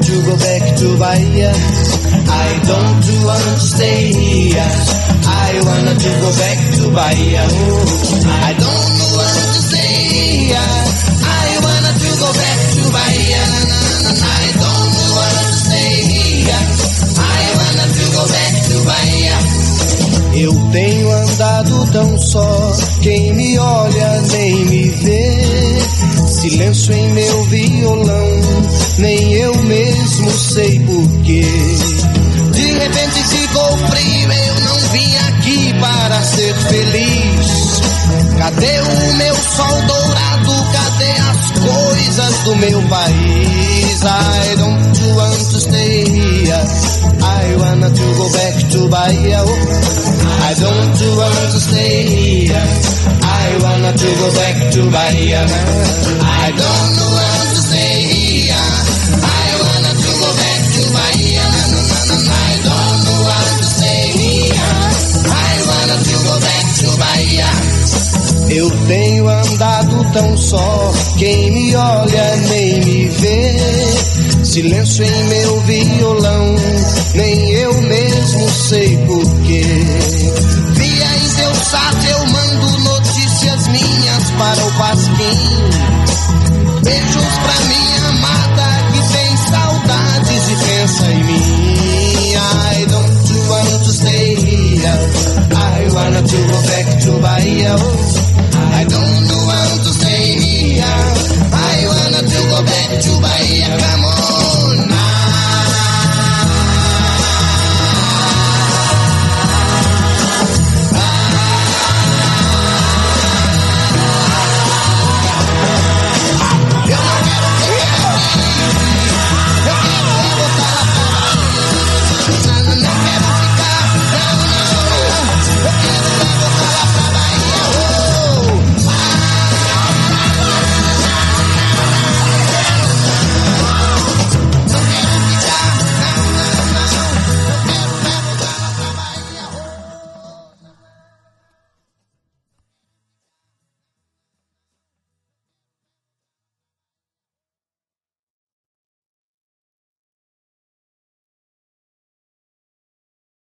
to go back to Bahia. I don't want to stay here. I wanna to go back to Bahia. Oh, I don't want to stay here. I wanna to go back to Bahia. I don't want to stay here. I wanna to go back to Bahia. Eu tenho andado tão só, quem me olha nem me vê. Silêncio em meu violão, nem eu mesmo sei porquê. De repente ficou frio, eu não vim aqui para ser feliz. Cadê o meu sol dourado? Cadê as coisas do meu país? I don't want to stay here. I wanna to go back to Bahia. I don't want to stay here. I wanna to go back to Bahia. I don't want to stay here. I wanna to go back to Bahia. I don't want to stay here. I wanna to go back to Bahia. Eu tenho andado tão só, quem me olha nem me vê. Silêncio em meu violão, nem eu mesmo sei porquê. Via em teu site eu mando notícias minhas para o Pasquim. Beijos pra minha amada que tem saudades e pensa em mim.